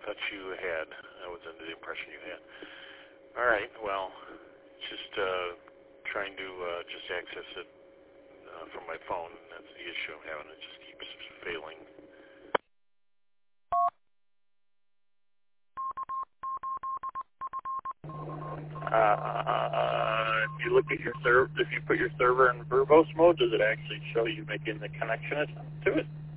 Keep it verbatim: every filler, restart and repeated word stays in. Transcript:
thought you had. I was under the impression you had. All right, well, just uh, trying to uh, just access it uh, from my phone. That's the issue I'm having. It just keeps failing. Uh, if you look at your server, if you put your server in verbose mode, does it actually show you making the connection to it?